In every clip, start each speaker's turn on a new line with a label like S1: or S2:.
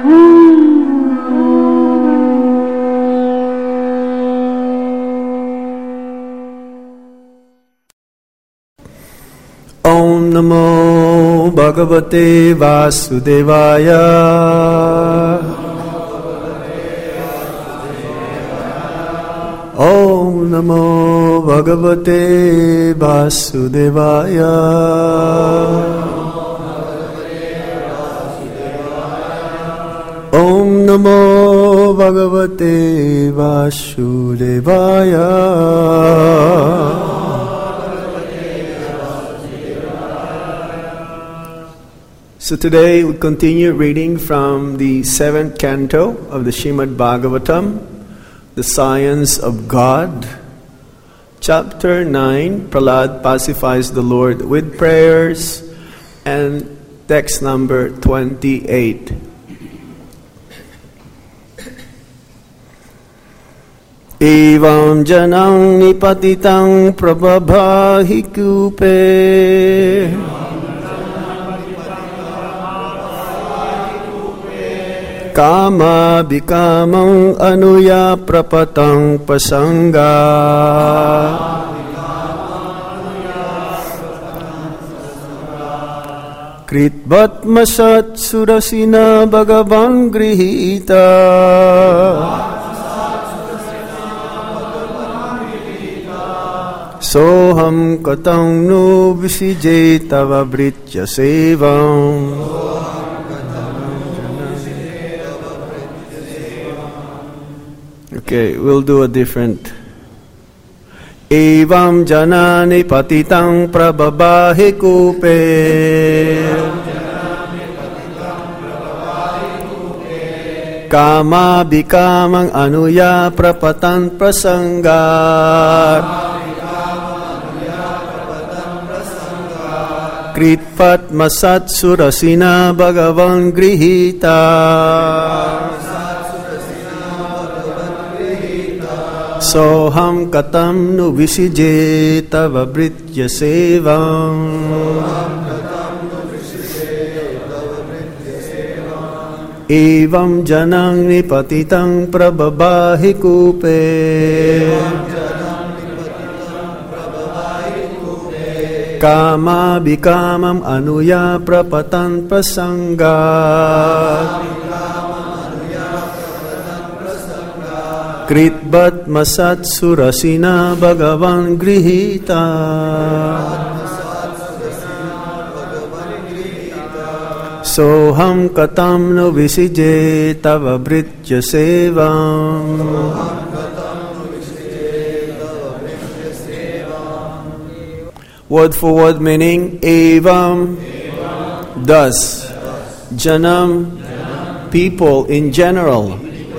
S1: Om Namo Bhagavate Vasudevaya. Om Namo Bhagavate Vasudevaya. Om Namo Bhagavate Vasudevaya. So today we continue reading from the 7th canto of the Srimad Bhagavatam, The Science of God. Chapter 9, Prahlad pacifies the Lord with prayers, and text number 28. Evam janang nipatitang prabhabhahi kupe Kama bikamang anuya prapatang pasangga Kritbat masat surasina bhagavang grihita Soham katang nu visije tava britya sevam Okay, we'll do a different. Evam janani patitang prabhabhahi kupe Kama bikamang anuya prapatan prasangat Kritpat masat surasina bhagavang grihita Soham katam nu visije tava britya sevam Evam janang nipatitang prabhabhahi kupe Kama bikamam anuya prapatan prasangat Kritbat masat surasina bhagavan grihita Soham katam no visije tava britya sevam Word for word meaning Evam thus Janam people in general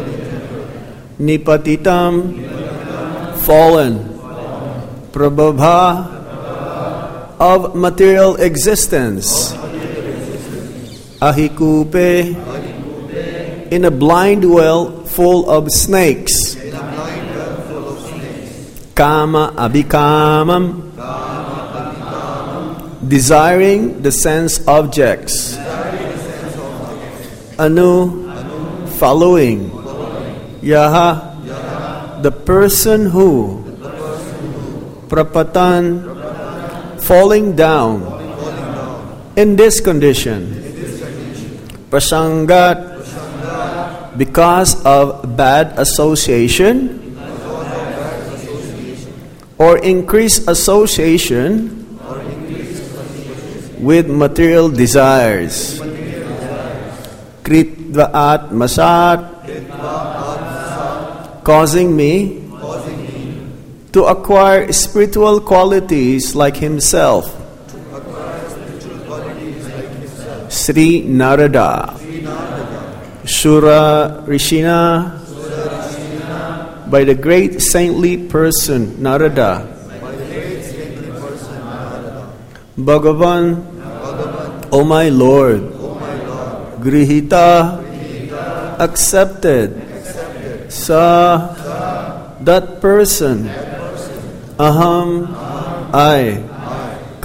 S1: Nipatitam fallen Prabhabha of material existence Ahikupe in a blind well full of snakes Kama abhikamam desiring the sense objects Anu following Yaha, the person who, prapatan, falling down, in this condition, prasangat, because of bad association, or increased association with material desires, kritvaat masat, causing me to acquire spiritual qualities like himself. Sri Narada, Shura Rishina, by the great saintly person Narada, Bhagavan, O my Lord, Grihita, accepted, Sa, that person, Aham, I,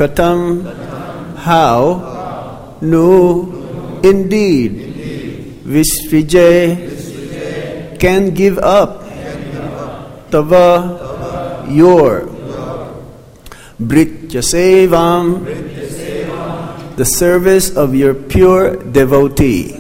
S1: Katam, how, Nu, indeed, Vishrije can give up. Tava your. Britya Sevam, the service of your pure devotee.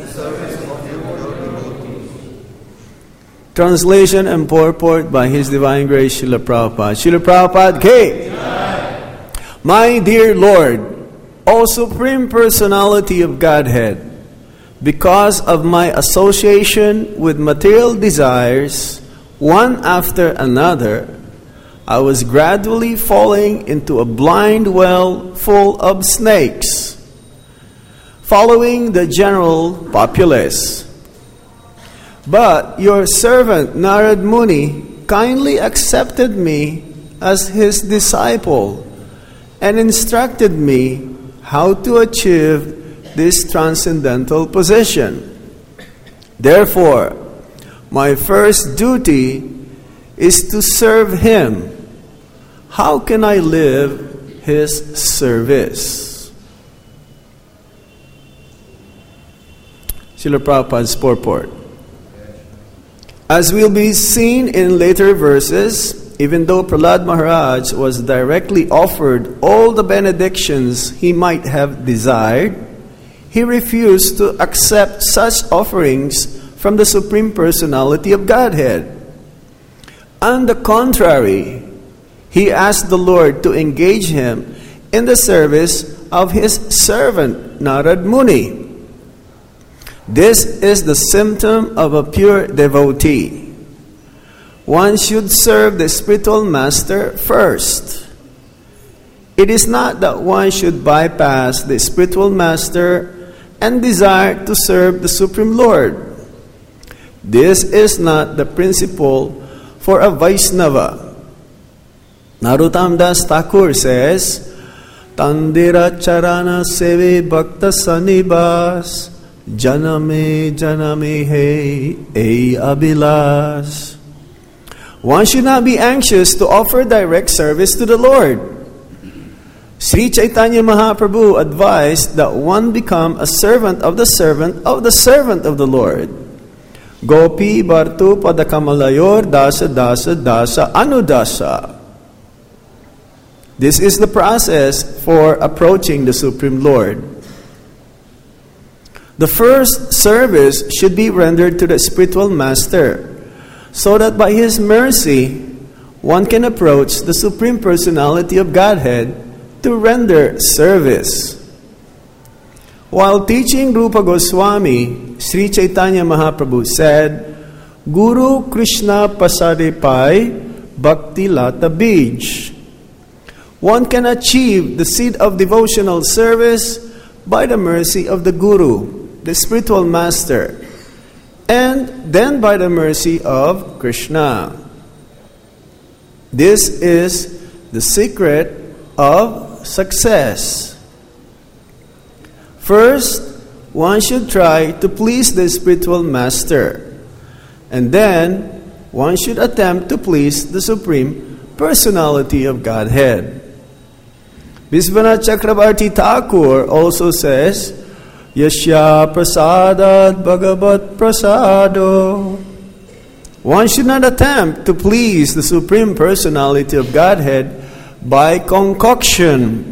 S1: Translation and purport by His Divine Grace Srila Prabhupada. Srila Prabhupada K. My dear Lord, O Supreme Personality of Godhead, because of my association with material desires, one after another, I was gradually falling into a blind well full of snakes, following the general populace. But your servant Narad Muni kindly accepted me as his disciple and instructed me how to achieve this transcendental position. Therefore, my first duty is to serve him. How can I live his service? Srila Prabhupada's purport. As will be seen in later verses, even though Prahlad Maharaj was directly offered all the benedictions he might have desired, he refused to accept such offerings from the Supreme Personality of Godhead. On the contrary, he asked the Lord to engage him in the service of his servant Narad Muni. This is the symptom of a pure devotee. One should serve the spiritual master first. It is not that one should bypass the spiritual master and desire to serve the Supreme Lord. This is not the principle for a Vaishnava. Narottam Das Thakur says, Tandira charana seve bhakta sanibas janame janame hey ei abhilas. One should not be anxious to offer direct service to the Lord. Sri Chaitanya Mahaprabhu advised that one become a servant of the servant of the servant of the Lord. Gopi Bhartu Padakamalyor Dasa Dasa Dasa Anudasa. This is the process for approaching the Supreme Lord. The first service should be rendered to the spiritual master, so that by his mercy, one can approach the Supreme Personality of Godhead to render service. While teaching Rupa Goswami, Sri Chaitanya Mahaprabhu said, Guru Krishna Pasare Pai Bhakti Lata Bij. One can achieve the seed of devotional service by the mercy of the Guru, the spiritual master, and then by the mercy of Krishna. This is the secret of success. First, one should try to please the spiritual master, and then one should attempt to please the Supreme Personality of Godhead. Vishwanath Chakravarti Thakur also says, Yasya prasadat bhagavat prasado. One should not attempt to please the Supreme Personality of Godhead by concoction.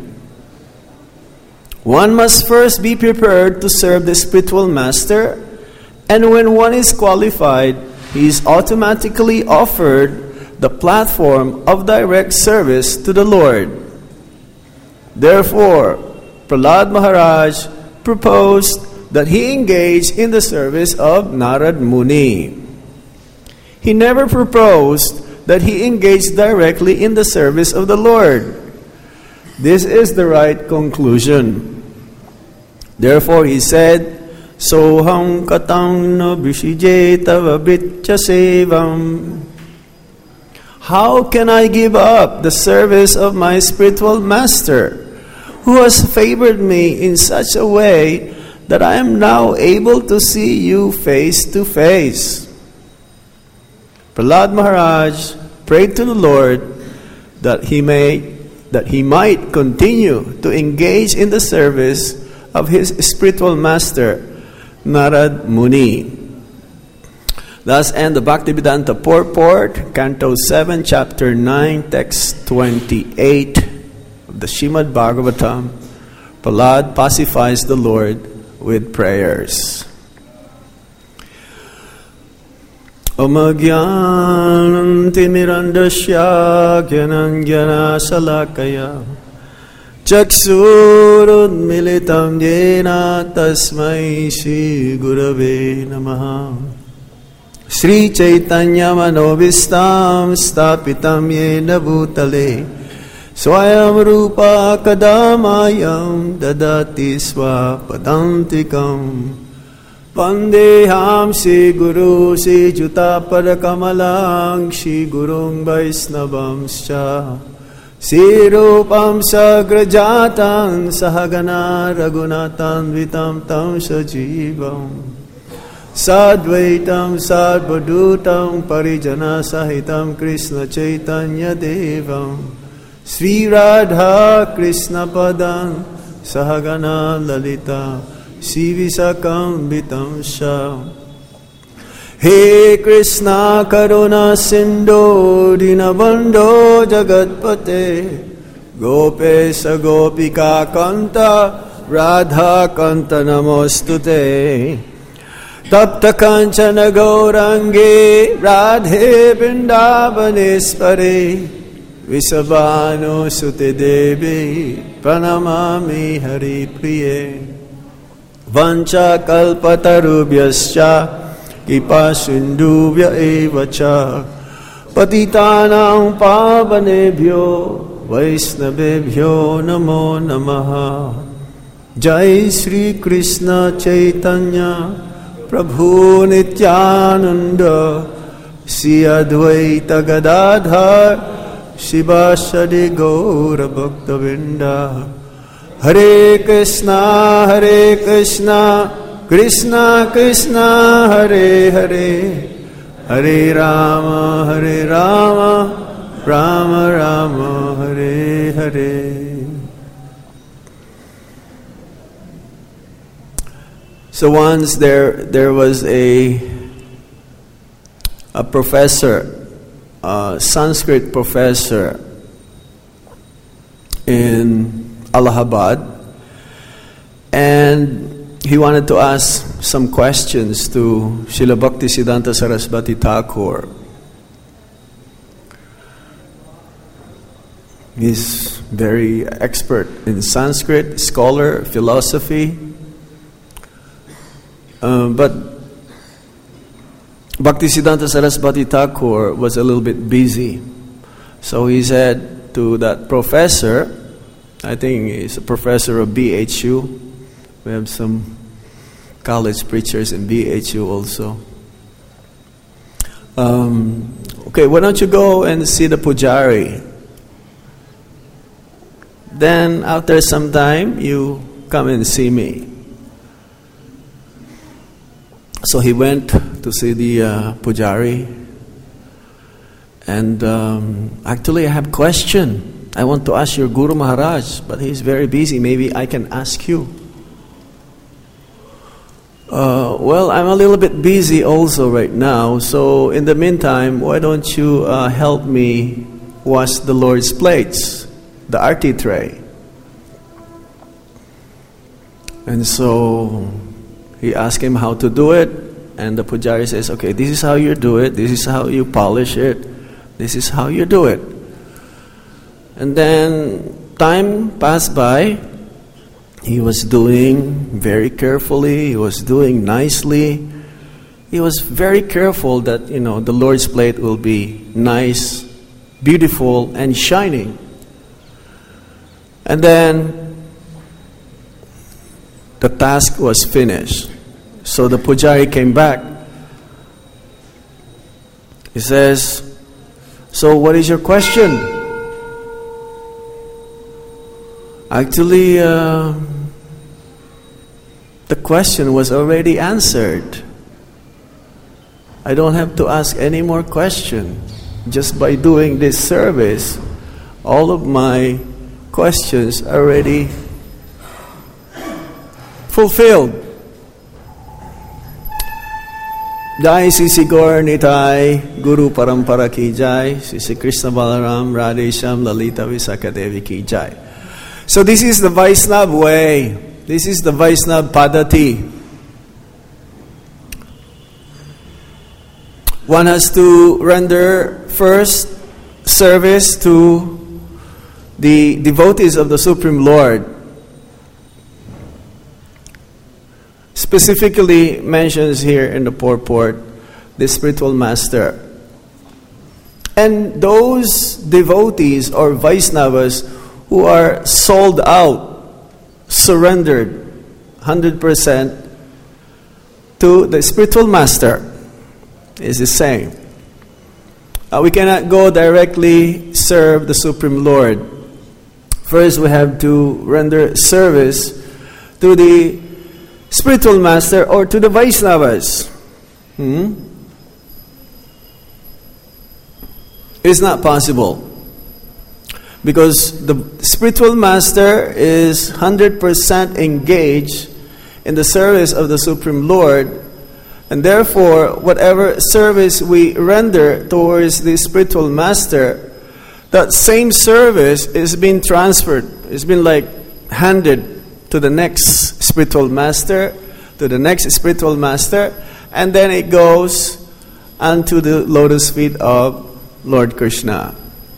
S1: One must first be prepared to serve the spiritual master, and when one is qualified, he is automatically offered the platform of direct service to the Lord. Therefore, Prahlad Maharaj proposed that he engage in the service of Narad Muni. He never proposed that he engage directly in the service of the Lord. This is the right conclusion. Therefore he said, Soham katang no bishije tava britya sevam. How can I give up the service of my spiritual master, who has favored me in such a way that I am now able to see you face to face? Prahlad Maharaj prayed to the Lord that he might continue to engage in the service of his spiritual master Narad Muni. Thus end the Bhaktivedanta Purport, Canto 7, Chapter 9, Text 28 of the Srimad Bhagavatam. Prahlad pacifies the Lord with prayers. Om Jnanam Timirandasya Jnananjana Salakaya Chaksurunmilitam Yena Tasmai Shri Gurave Namaha. Sri Chaitanya Manovistam Stapitam Yena Bhutale Swayam Rupa Kadamayam Dadati Swapadantikam Vandeham Shri Guru Shri Juta Parakamalang Shri Gurung Vaisnavamscha Shri Rupam Sagrajatan Sahagana Raghunatan Vitam Tam Sajivam Sadvaitam Sadvadutam Parijana Sahitam Krishna Chaitanya Devam Sri Radha Krishna Padan Sahagana Lalita Shri Visakam Vitam Shah. He Krishna Karuna Sindhu Dinabandho Jagatpate Gopesa Gopika Kanta Radha Kanta Namostute Tapta Kanchana Gaurangi Radhe Vrindavanespare Visabhanu Sute Devi Pranamami Hari Priye Vancha Kalpatarubhyascha Kipa Sindhuvya Evacha Patitanam Pavanebhyo Vaisnavebhyo Namo Namaha. Jai Sri Krishna Chaitanya Prabhu Nityananda Sri Advaita Gadadhar Shivasadi Gaura Bhaktavinda. Hare Krishna Krishna Krishna Hare Hare Hare Rama Rama Rama Hare Hare. So once there was a professor, a Sanskrit professor in Allahabad, and he wanted to ask some questions to Srila Bhaktisiddhanta Saraswati Thakur. He's very expert in Sanskrit, scholar, philosophy. But Bhaktisiddhanta Saraswati Thakur was a little bit busy. So he said to that professor, I think he's a professor of BHU. We have some college preachers in BHU also. Okay, why don't you go and see the Pujari? Then after some time, you come and see me. So he went to see the Pujari. And actually I have a question. I want to ask your Guru Maharaj, but he's very busy. Maybe I can ask you. Well, I'm a little bit busy also right now. So in the meantime, why don't you help me wash the Lord's plates, the arti tray? And so he asked him how to do it. And the Pujari says, okay, this is how you do it. This is how you polish it. This is how you do it. And then time passed by. He was doing very carefully. He was doing nicely. He was very careful that, the Lord's plate will be nice, beautiful, and shining. And then the task was finished. So the Pujari came back. He says, so what is your question? Actually, the question was already answered. I don't have to ask any more questions. Just by doing this service, all of my questions are already fulfilled. Jai Sisi Gaur Nitai, Guru Parampara ki Jai, Sisi Krishna Balaram, Radhesham, Lalita Visakha Devi ki Jai. So this is the Vaishnava way. This is the Vaishnava Padati. One has to render first service to the devotees of the Supreme Lord. Specifically mentions here in the purport the spiritual master. And those devotees or Vaishnavas who are sold out, surrendered 100% to the spiritual master is the same. We cannot go directly serve the Supreme Lord. First we have to render service to the spiritual master or to the Vaishnavas. It's not possible. Because the spiritual master is 100% engaged in the service of the Supreme Lord. And therefore, whatever service we render towards the spiritual master, that same service is being transferred. It's been like handed to the next spiritual master, to the next spiritual master, and then it goes unto the lotus feet of Lord Krishna.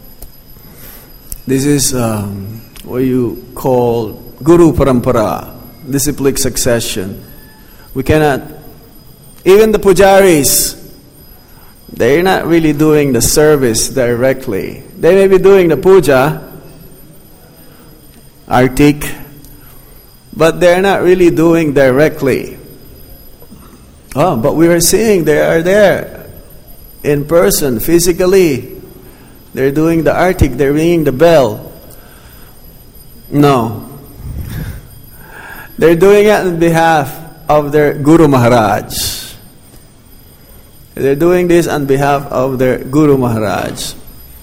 S1: This is what you call Guru Parampara, disciplic succession. We cannot, even the pujaris, they're not really doing the service directly. They may be doing the puja, artik, but they're not really doing directly. But we are seeing they are there in person, physically. They're doing the artik, they're ringing the bell. No. They're doing it on behalf of their Guru Maharaj. They're doing this on behalf of their Guru Maharaj.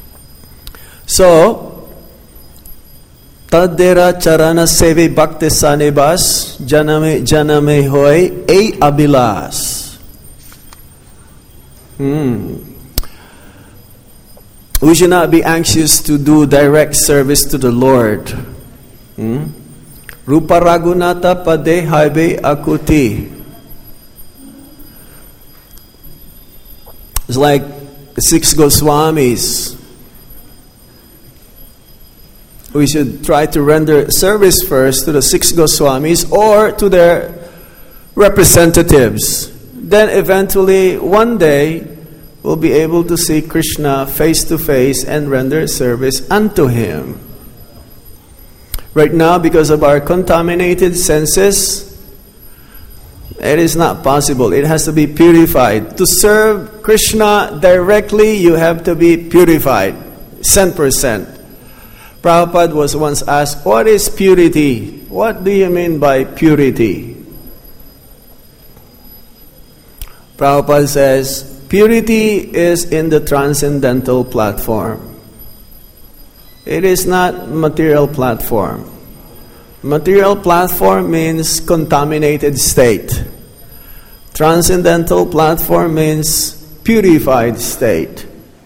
S1: So, Tadera charana sevi bhakti sanibas janame janame hoy a abilas. We should not be anxious to do direct service to the Lord. Rupa Raghunatha pade haibe akuti. It's like the 6 Goswamis. We should try to render service first to the 6 Goswamis or to their representatives. Then eventually, one day, we'll be able to see Krishna face to face and render service unto Him. Right now, because of our contaminated senses, it is not possible. It has to be purified. To serve Krishna directly, you have to be purified, 100%. Prabhupada was once asked, what is purity? What do you mean by purity? Prabhupada says, purity is in the transcendental platform. It is not material platform. Material platform means contaminated state. Transcendental platform means purified state.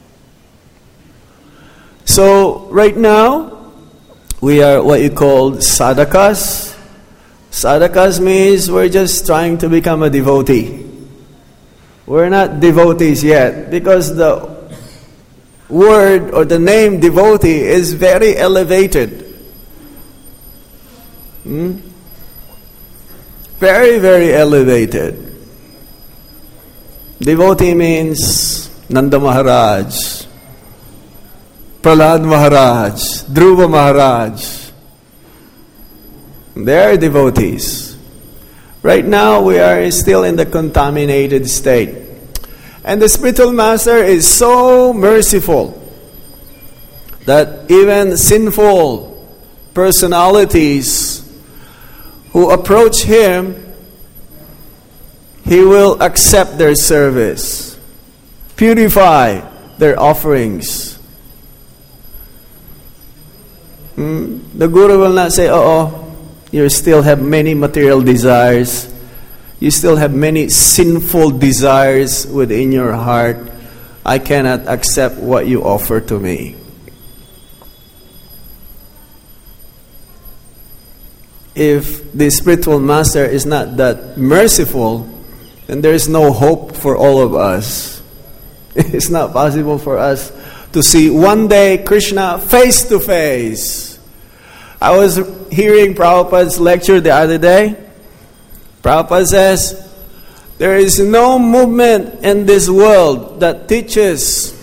S1: So, right now, we are what you call sadhakas. Sadhakas means we're just trying to become a devotee. We're not devotees yet because the word or the name devotee is very elevated. Very, very elevated. Devotee means Nanda Maharaj, Prahlad Maharaj, Dhruva Maharaj. They are devotees. Right now we are still in the contaminated state. And the spiritual master is so merciful that even sinful personalities who approach him, he will accept their service, purify their offerings. The Guru will not say, you still have many material desires. you still have many sinful desires within your heart, I cannot accept what you offer to me. If the spiritual master is not that merciful, then there is no hope for all of us. It's not possible for us to see one day Krishna face to face. I was hearing Prabhupada's lecture the other day. Prabhupada says, there is no movement in this world that teaches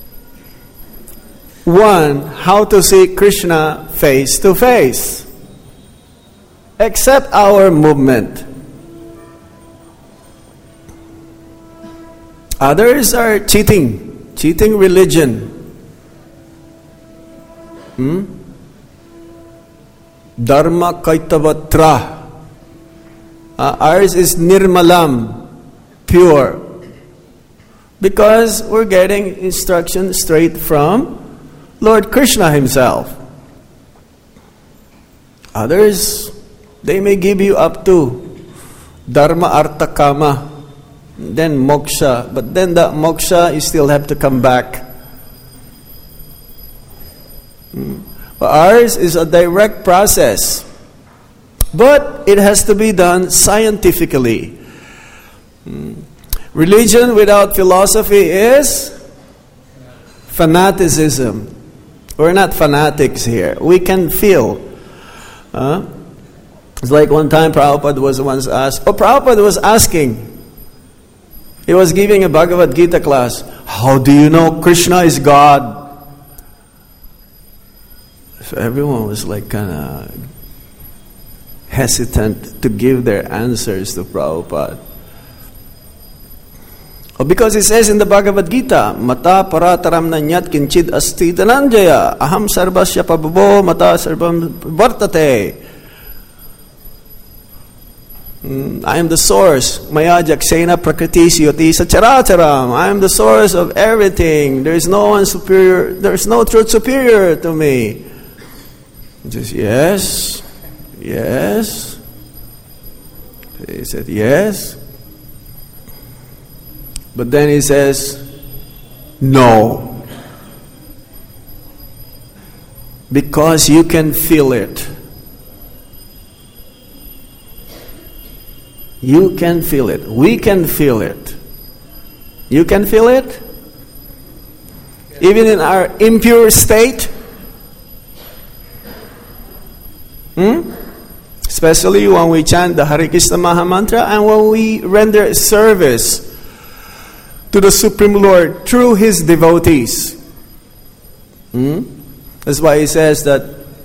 S1: one how to see Krishna face to face, except our movement. Others are cheating religion. Dharma Kaitavatra. Ours is nirmalam, pure. Because we're getting instruction straight from Lord Krishna himself. Others, they may give you up to dharma, artha, kama, then moksha. But then that moksha, you still have to come back. But ours is a direct process. But it has to be done scientifically. Religion without philosophy is fanaticism. We're not fanatics here. We can feel. It's like one time Prabhupada was once asked. Prabhupada was asking. He was giving a Bhagavad Gita class. How do you know Krishna is God? So everyone was like kind of hesitant to give their answers to Prabhupada. Because it says in the Bhagavad Gita, Mata parataram nanyat kinchid asti dhananjaya aham sarvasya pababo mata sarvam vartate. I am the source. Maya jaksena prakriti siyoti sacharacharam. I am the source of everything. There is no one superior. There is no truth superior to me. He says, yes. Yes. He said, yes. But then he says, no. Because you can feel it. You can feel it. We can feel it. You can feel it? Even in our impure state? Especially when we chant the Hare Krishna Maha Mantra and when we render service to the Supreme Lord through His devotees. That's why He says that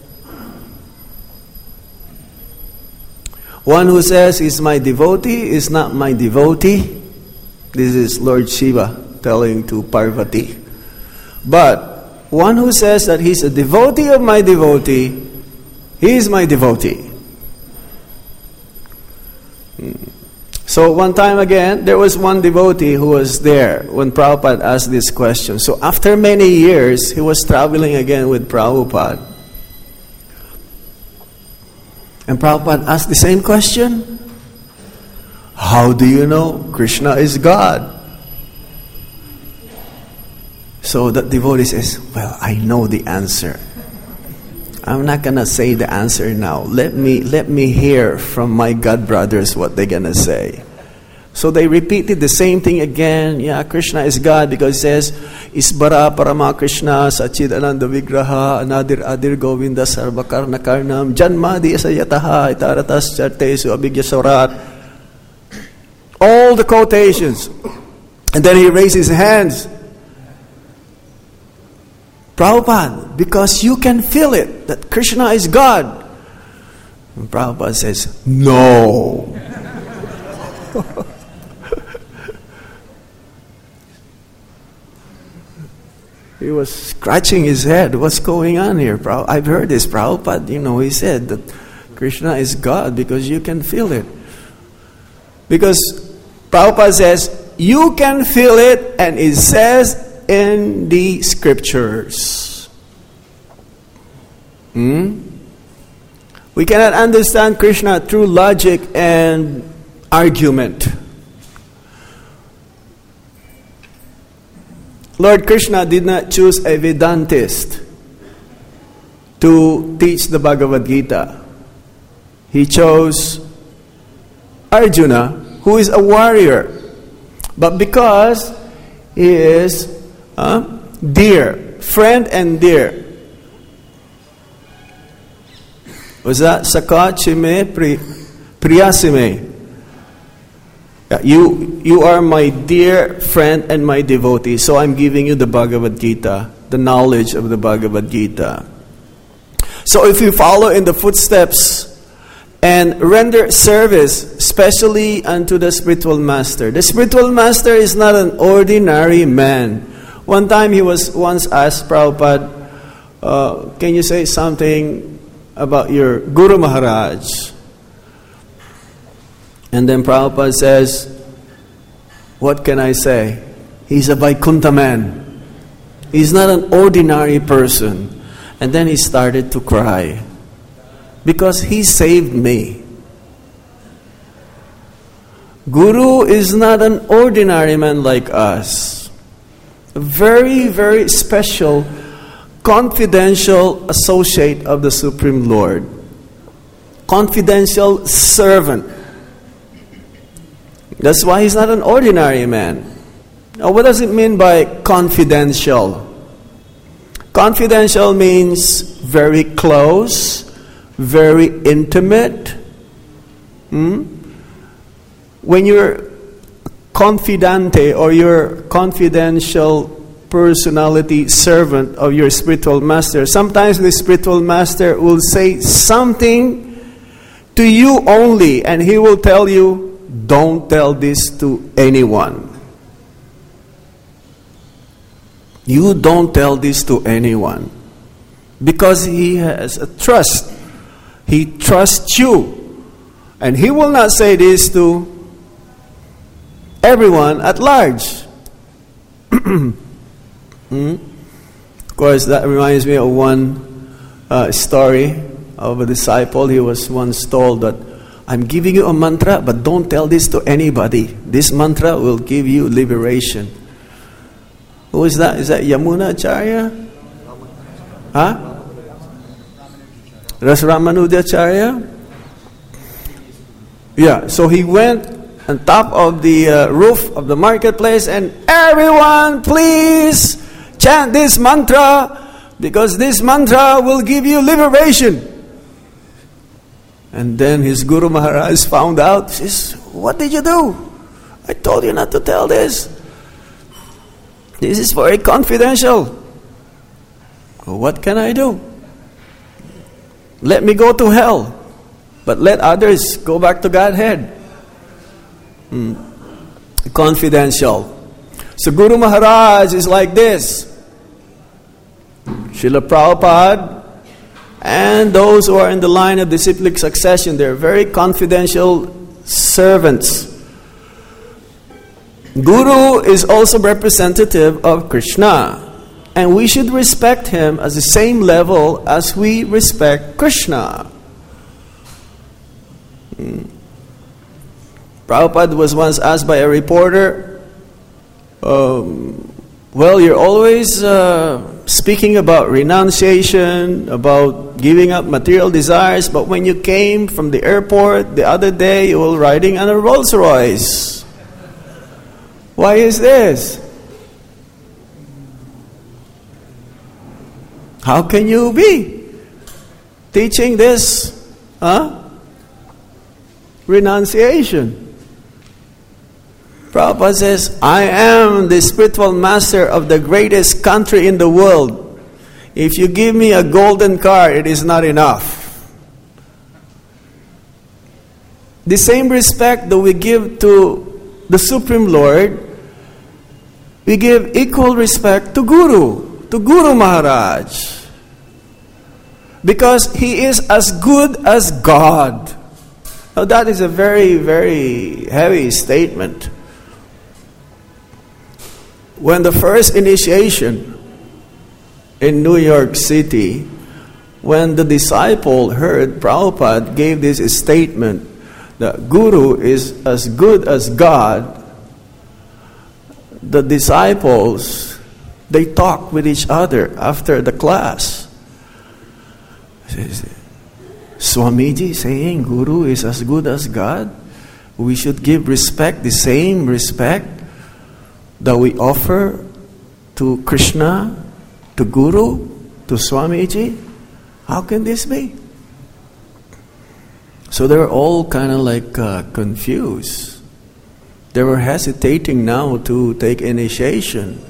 S1: one who says he's my devotee is not my devotee. This is Lord Shiva telling to Parvati. But one who says that he's a devotee of my devotee, he is my devotee. So one time again, there was one devotee who was there when Prabhupada asked this question. So after many years, he was traveling again with Prabhupada. And Prabhupada asked the same question. How do you know Krishna is God? So that devotee says, well, I know the answer. I'm not going to say the answer now. Let me hear from my God brothers what they're going to say. So they repeated the same thing again. Yeah, Krishna is God because it says, Isbara Parama Krishna Sachid Ananda Vigraha Anadir Adir Govinda Sarvakarna Karnam Janmadi Asayataha Itaratas Chartesu Abhigyasarat. All the quotations. And then he raised his hands. Prabhupada, because you can feel it, that Krishna is God. And Prabhupada says, no. He was scratching his head. What's going on here? I've heard this. Prabhupada, he said that Krishna is God because you can feel it. Because Prabhupada says, you can feel it, and it says in the scriptures. We cannot understand Krishna through logic and argument. Lord Krishna did not choose a Vedantist to teach the Bhagavad Gita. He chose Arjuna, who is a warrior. But because he is dear, friend and dear. Was that Sakachime Priyasime? You are my dear friend and my devotee, so I'm giving you the Bhagavad Gita, the knowledge of the Bhagavad Gita. So if you follow in the footsteps and render service, especially unto the spiritual master. The spiritual master is not an ordinary man. One time he was once asked Prabhupada, can you say something about your Guru Maharaj? And then Prabhupada says, what can I say? He's a Vaikuntha man. He's not an ordinary person. And then he started to cry. Because he saved me. Guru is not an ordinary man like us. A very, very special, confidential associate of the Supreme Lord. Confidential servant. That's why he's not an ordinary man. Now, what does it mean by confidential? Confidential means very close, very intimate. When you're confidante or your confidential personality servant of your spiritual master, sometimes the spiritual master will say something to you only, and he will tell you, don't tell this to anyone. You don't tell this to anyone. Because he has a trust. He trusts you. And he will not say this to everyone at large. Of course, that reminds me of one story of a disciple. He was once told that, I'm giving you a mantra, but don't tell this to anybody. This mantra will give you liberation. Who is that? Is that Yamuna Acharya? Huh? Ramanuja. Yeah, so he went on top of the roof of the marketplace and everyone please chant this mantra because this mantra will give you liberation. And then his Guru Maharaj found out. He says, what did you do? I told you not to tell this. This is very confidential. What can I do? Let me go to hell, but let others go back to Godhead. Confidential. So Guru Maharaj is like this. Srila Prabhupada and those who are in the line of disciplic succession, they're very confidential servants. Guru is also representative of Krishna. And we should respect him as the same level as we respect Krishna. Prabhupada was once asked by a reporter, well, you're always speaking about renunciation, about giving up material desires, but when you came from the airport the other day, you were riding on a Rolls Royce. Why is this? How can you be teaching this renunciation? Prabhupada says, I am the spiritual master of the greatest country in the world. If you give me a golden car, it is not enough. The same respect that we give to the Supreme Lord, we give equal respect to Guru Maharaj. Because he is as good as God. Now that is a very, very heavy statement. When the first initiation in New York City, when the disciple heard Prabhupada gave this statement, the Guru is as good as God, the disciples, they talk with each other after the class. Swamiji saying Guru is as good as God. We should give respect, the same respect that we offer to Krishna, to Guru, to Swamiji. How can this be? So they're all kind of like confused. They were hesitating now to take initiation.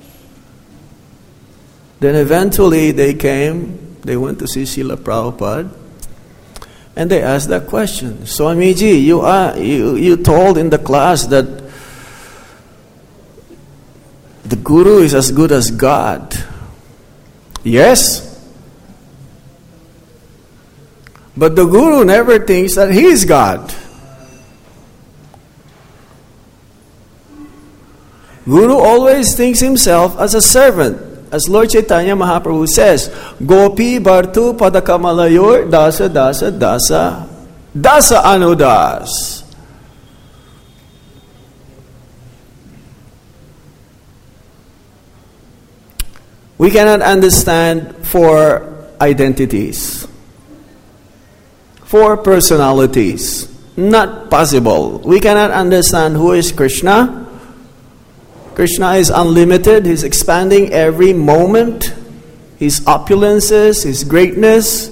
S1: Then eventually they went to see Srila Prabhupada, and they asked that question. Swamiji, you told in the class that the Guru is as good as God. Yes. But the Guru never thinks that he is God. Guru always thinks himself as a servant. As Lord Chaitanya Mahaprabhu says, Gopi Bhartu Padakamalayor Dasa Dasa Dasa Dasa Anudas. We cannot understand four identities, four personalities. Not possible. We cannot understand who is Krishna. Krishna is unlimited. He's expanding every moment. His opulences, His greatness.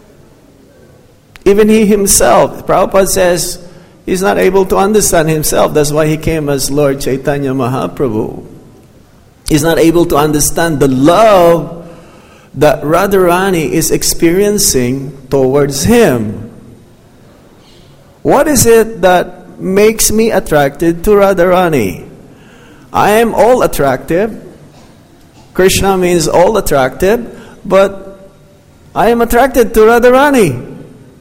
S1: Even He Himself, Prabhupada says, He's not able to understand Himself. That's why He came as Lord Chaitanya Mahaprabhu. He's not able to understand the love that Radharani is experiencing towards Him. What is it that makes me attracted to Radharani? I am all attractive. Krishna means all attractive, but I am attracted to Radharani.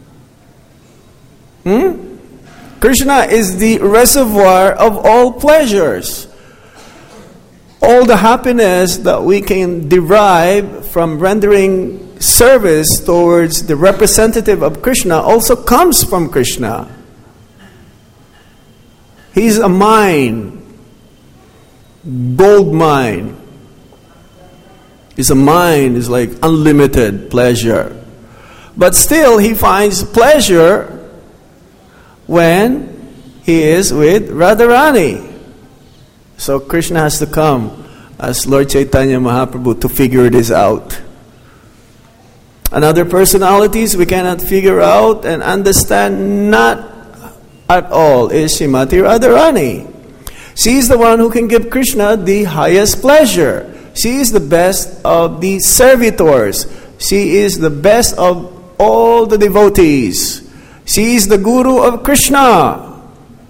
S1: Krishna is the reservoir of all pleasures. All the happiness that we can derive from rendering service towards the representative of Krishna also comes from Krishna. He's a mine. Gold mine. Is a mine, is like unlimited pleasure. But still he finds pleasure when he is with Radharani. So Krishna has to come as Lord Chaitanya Mahaprabhu to figure this out. And other personalities we cannot figure out and understand not at all is Srimati Radharani. She is the one who can give Krishna the highest pleasure. She is the best of the servitors. She is the best of all the devotees. She is the Guru of Krishna.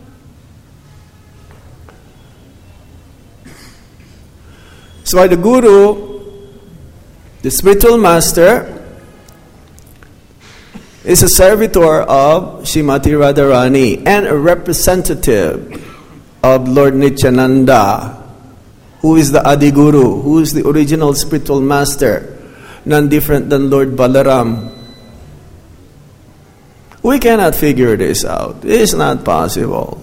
S1: So why the Guru, the spiritual master, is a servitor of Srimati Radharani and a representative of Lord Nityananda, who is the Adi Guru, who is the original spiritual master, none different than Lord Balaram. We cannot figure this out. It is not possible.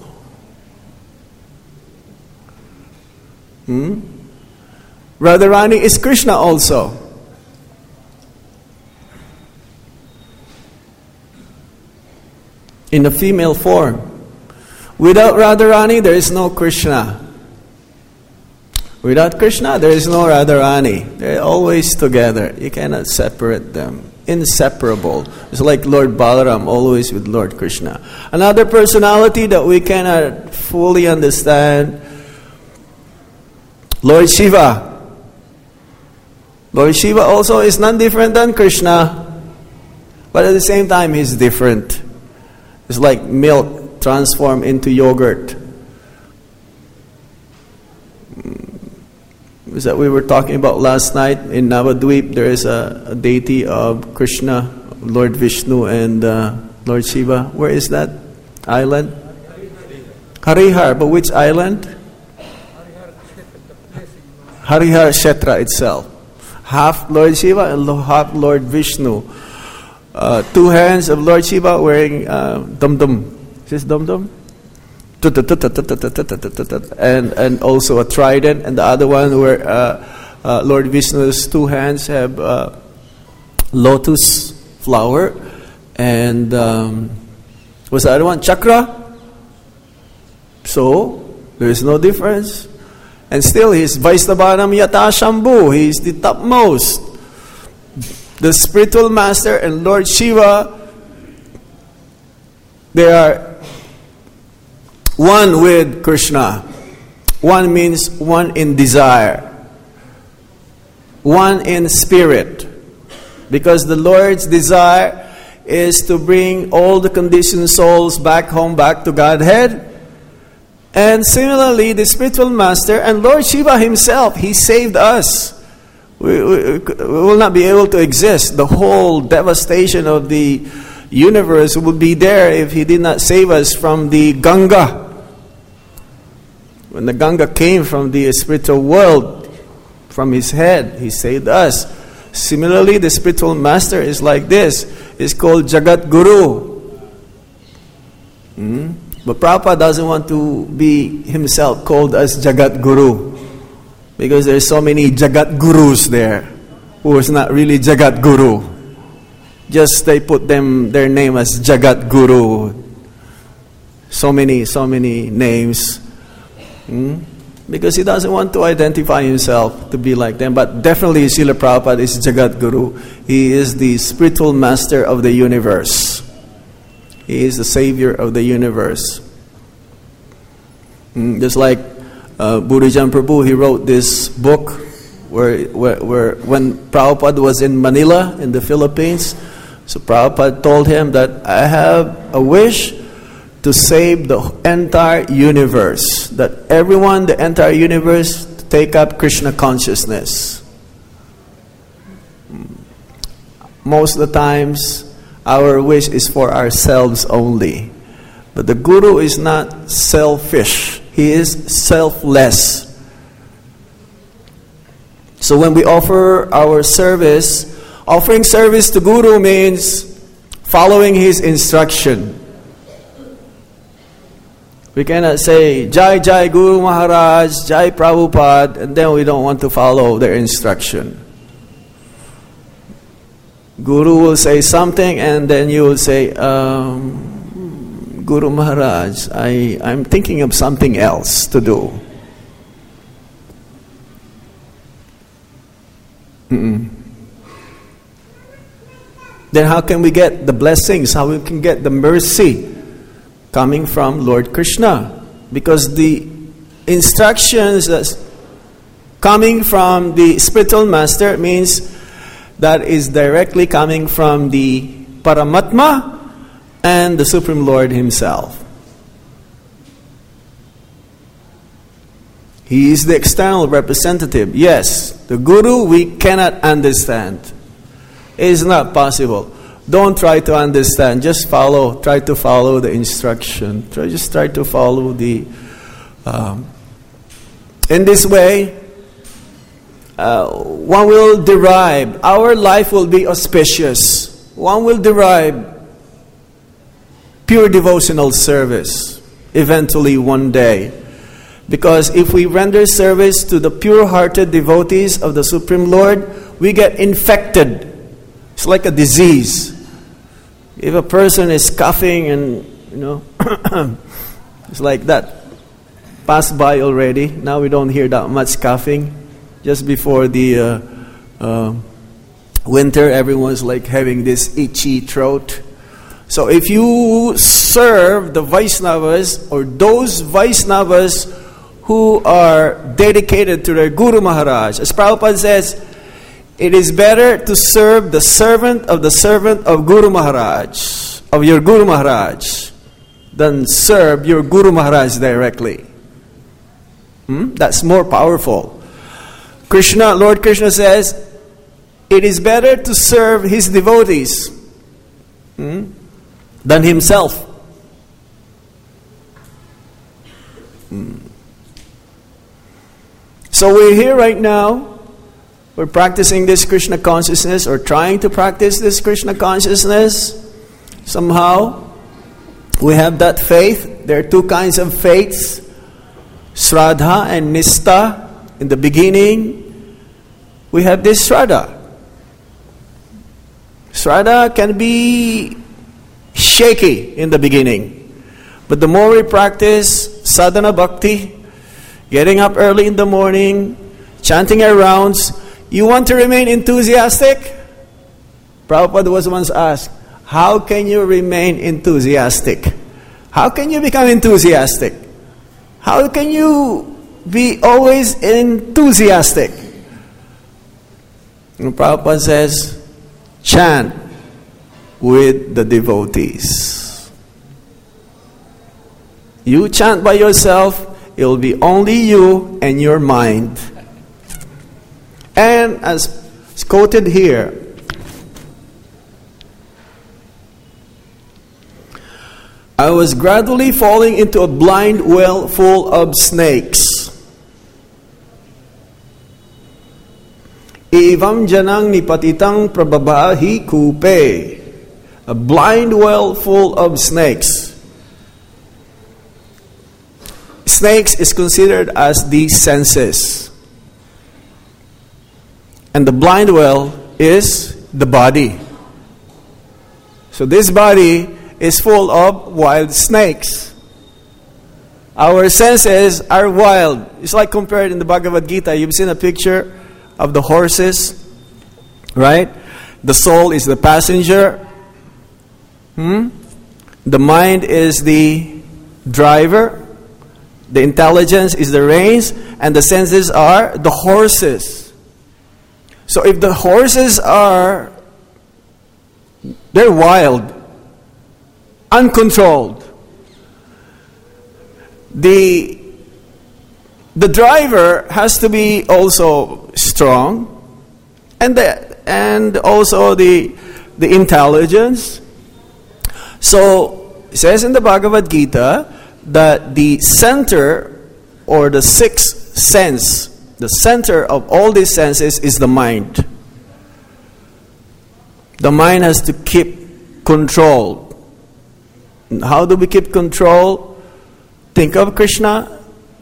S1: Radharani is Krishna also. In the female form. Without Radharani, there is no Krishna. Without Krishna, there is no Radharani. They're always together. You cannot separate them. Inseparable. It's like Lord Balaram, always with Lord Krishna. Another personality that we cannot fully understand, Lord Shiva. Lord Shiva also is none different than Krishna, but at the same time he's different. It's like milk transformed into yogurt. Was that we were talking about last night in Navadvip? There is a deity of Krishna, Lord Vishnu, and Lord Shiva. Where is that island? Harihar. But which island? Harihar Kshetra itself. Half Lord Shiva and half Lord Vishnu. Two hands of Lord Shiva wearing dum-dum. Is this dum-dum? And also a trident, and the other one where Lord Vishnu's two hands have lotus flower, and what's the other one? Chakra. So there is no difference, and still he's Vaisnavanam Yata Shambhu. He's the topmost. The spiritual master and Lord Shiva, they are one with Krishna. One means one in desire, one in spirit, because the Lord's desire is to bring all the conditioned souls back home, back to Godhead. And similarly, the spiritual master and Lord Shiva himself, he saved us. We will not be able to exist. The whole devastation of the universe would be there if he did not save us from the Ganga. When the Ganga came from the spiritual world, from his head, he saved us. Similarly, the spiritual master is like this. It's called Jagat Guru. But Prabhupada doesn't want to be himself called as Jagat Guru, because there's so many Jagat Gurus there who is not really Jagat Guru. Just they put their name as Jagat Guru. So many names. Because he doesn't want to identify himself to be like them. But definitely Srila Prabhupada is Jagat Guru. He is the spiritual master of the universe. He is the savior of the universe. Just like Buddhajam Prabhu, he wrote this book where when Prabhupada was in Manila, in the Philippines, so Prabhupada told him that I have a wish to save the entire universe, that everyone, the entire universe, take up Krishna consciousness. Most of the times, our wish is for ourselves only. But the Guru is not selfish. He is selfless. So when we offer our service, offering service to Guru means following his instruction. We cannot say, Jai Jai Guru Maharaj, Jai Prabhupada, and then we don't want to follow their instruction. Guru will say something, and then you will say, Guru Maharaj, I'm thinking of something else to do. Then how can we get the blessings? How we can get the mercy coming from Lord Krishna? Because the instructions that's coming from the spiritual master means that is directly coming from the Paramatma and the Supreme Lord himself. He is the external representative. Yes, the Guru we cannot understand. It is not possible. Don't try to understand. Just follow. Try to follow the instruction. Just try to follow the... in this way, one will derive, our life will be auspicious. One will derive pure devotional service eventually one day. Because if we render service to the pure-hearted devotees of the Supreme Lord, we get infected. It's like a disease. If a person is coughing and, it's like that. Passed by already. Now we don't hear that much coughing. Just before the winter, everyone's like having this itchy throat. So if you serve the Vaisnavas, or those Vaisnavas who are dedicated to their Guru Maharaj, as Prabhupada says, it is better to serve the servant of Guru Maharaj, of your Guru Maharaj, than serve your Guru Maharaj directly. That's more powerful. Lord Krishna says, it is better to serve his devotees than himself. So we're here right now. We're practicing this Krishna consciousness, or trying to practice this Krishna consciousness somehow. We have that faith. There are two kinds of faiths, Shraddha and Nistha. In the beginning, we have this Shraddha. Shraddha can be shaky in the beginning. But the more we practice sadhana bhakti, getting up early in the morning, chanting our rounds, you want to remain enthusiastic? Prabhupada was once asked, how can you remain enthusiastic? How can you become enthusiastic? How can you be always enthusiastic? And Prabhupada says, chant with the devotees. You chant by yourself, it will be only you and your mind. And as it's quoted here, I was gradually falling into a blind well full of snakes. Evam janang nipatitang prababahi kupe. A blind well full of snakes. Snakes is considered as the senses. And the blind well is the body. So this body is full of wild snakes. Our senses are wild. It's like compared in the Bhagavad Gita. You've seen a picture of the horses, right? The soul is the passenger. The mind is the driver. The intelligence is the reins. And the senses are the horses. So if the horses are, they're wild, uncontrolled. The driver has to be also strong, and also the intelligence. So it says in the Bhagavad Gita that the center or the sixth sense, the center of all these senses is the mind. The mind has to keep control. How do we keep control? Think of Krishna.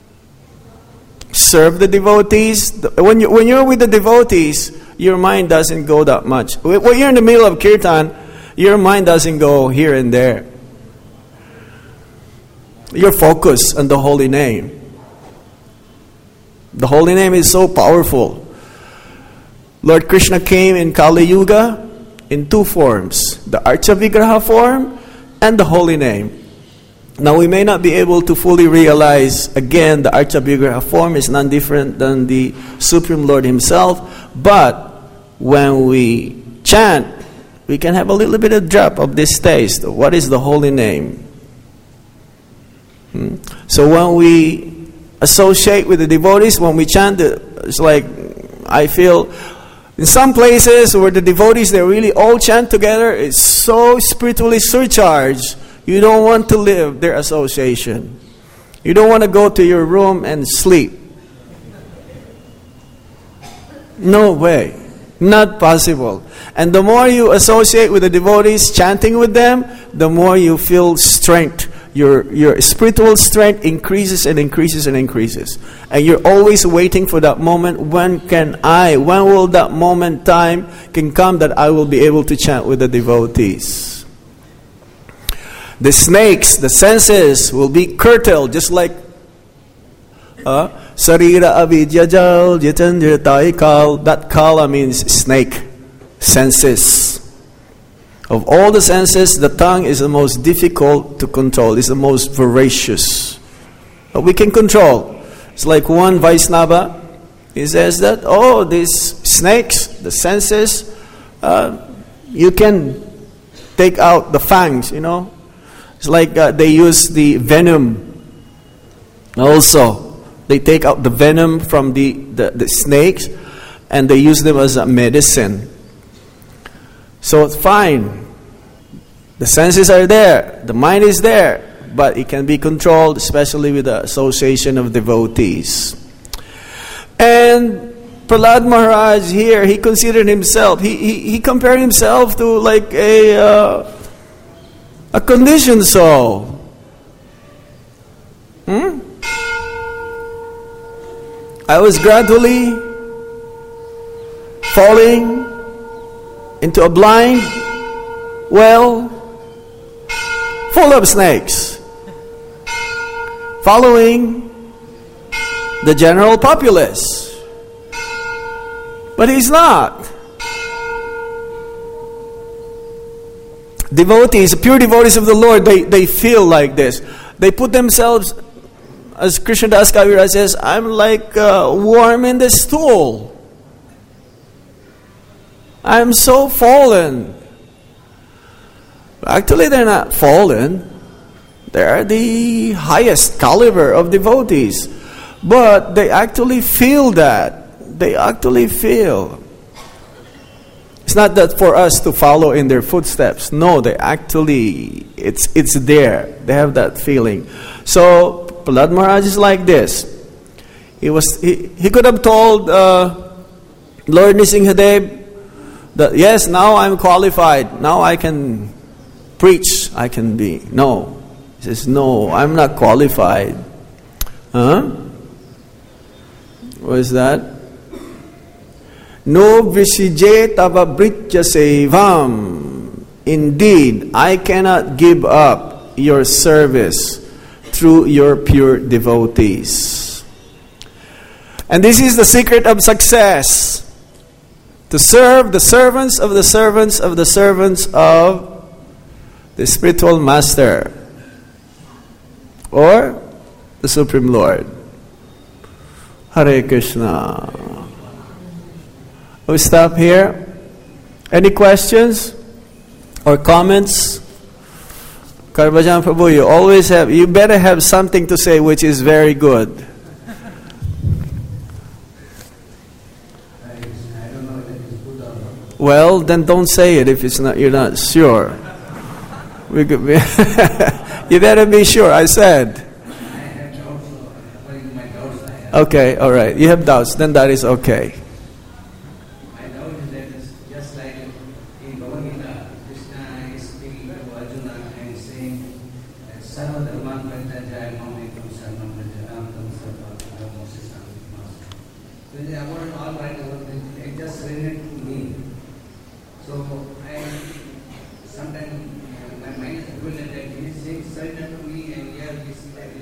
S1: Serve the devotees. When you're with the devotees, your mind doesn't go that much. When you're in the middle of kirtan, your mind doesn't go here and there. You're focused on the holy name. The holy name is so powerful. Lord Krishna came in Kali Yuga in two forms, the Archa Vigraha form and the holy name. Now we may not be able to fully realize, again, the Archa Vigraha form is none different than the Supreme Lord Himself, but when we chant, we can have a little bit of drop of this taste. What is the holy name? So when we associate with the devotees, when we chant, it's like, I feel, in some places where the devotees, they really all chant together, it's so spiritually surcharged, you don't want to live their association. You don't want to go to your room and sleep. No way. Not possible. And the more you associate with the devotees, chanting with them, the more you feel strength. Your spiritual strength increases and increases and increases. And you're always waiting for that moment. When will that moment time can come that I will be able to chant with the devotees? The snakes, the senses will be curtailed, just like Sarira avidya jal jitendra taikal. That kala means snake. Senses. Of all the senses, the tongue is the most difficult to control. It's the most voracious. But we can control. It's like one Vaisnava. He says that, these snakes, the senses, you can take out the fangs, It's like they use the venom. Also, they take out the venom from the snakes and they use them as a medicine. So it's fine. The senses are there. The mind is there. But it can be controlled, especially with the association of devotees. And Prahlad Maharaj here, he considered himself, he compared himself to like a A conditioned soul. I was gradually falling into a blind well full of snakes, following the general populace. But he's not. Devotees, pure devotees of the Lord, they feel like this. They put themselves, as Krishnadas Kaviraj says, I'm like a worm in the stool. I'm so fallen. Actually, they're not fallen. They're the highest caliber of devotees. But they actually feel that. They actually feel. It's not that for us to follow in their footsteps. No, they actually, it's there. They have that feeling. So, Prahlad Maharaj is like this. He could have told Lord Nrsimhadev that, yes, now I'm qualified. Now I can preach. I can be. No. He says, no, I'm not qualified. What is that? No visije tava britya sevam. Indeed, I cannot give up your service through your pure devotees. And this is the secret of success. To serve the servants of the servants of the servants of the spiritual master or the Supreme Lord. Hare Krishna. We stop here. Any questions or comments? Karbajan Prabhu, you better have something to say which is very good. Well, then don't say it if you're not sure. You better be sure, I said. Okay, all right. You have doubts, then that is okay.
S2: My doubt is that it's just like in Bhagavad Gita, Krishna is speaking to Arjuna and saying that Sarva Dharman Parityajaya Mamekam Sharanam Vrajam Tam Sarva Dharma Sesam. When they avoid all right, they just surrender to me. So sometimes my mind is doing that he is saying surrender to me, and here he is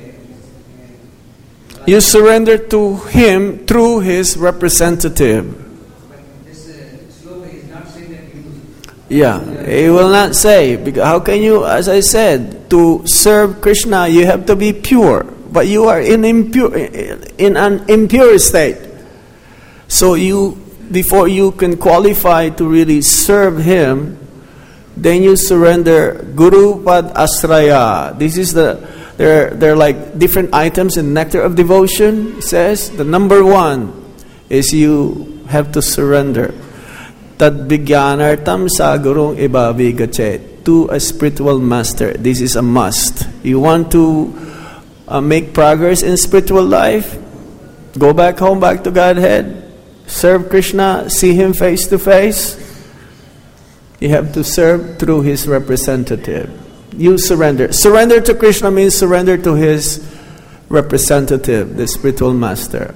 S1: you surrender to him through his representative.
S2: But this sloka is not saying that
S1: Yeah, he will not say. Because how can you, as I said, to serve Krishna, you have to be pure. But you are in an impure state. So before you can qualify to really serve him, then you surrender Guru Pad Asraya. This is they're like different items in Nectar of Devotion. It says the number one is you have to surrender. Tad bigyanartam sa gurung ibabi gachet. To a spiritual master. This is a must. You want to make progress in spiritual life? Go back home, back to Godhead. Serve Krishna, see him face to face. You have to serve through his representative. You surrender. Surrender to Krishna means surrender to his representative, the spiritual master.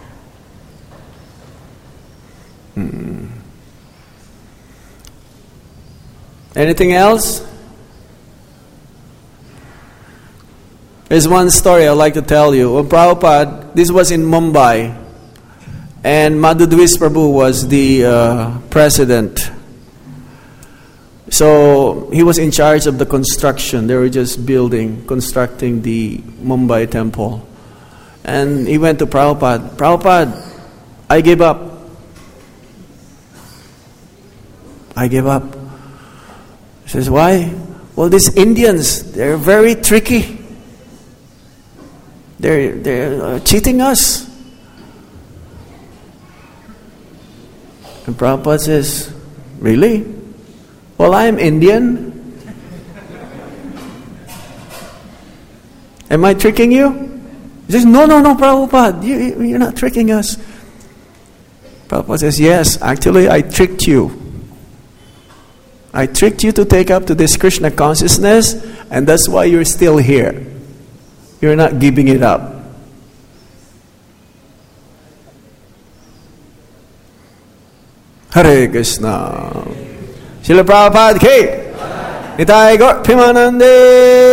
S1: Anything else? There's one story I'd like to tell you. When Prabhupada, this was in Mumbai, and Madhudvis Prabhu was the president. So he was in charge of the construction. They were just constructing the Mumbai temple. And he went to Prabhupada. Prabhupada, I give up. I give up. He says, why? Well, these Indians, they're very tricky. They're cheating us. And Prabhupada says, really? Well, I'm Indian. Am I tricking you? He says, no, Prabhupada, you're not tricking us. Prabhupada says, yes, actually I tricked you. I tricked you to take up to this Krishna consciousness, and that's why you're still here. You're not giving it up. Hare Krishna. Srila Prabhupada ki Nitai Gaur Premanande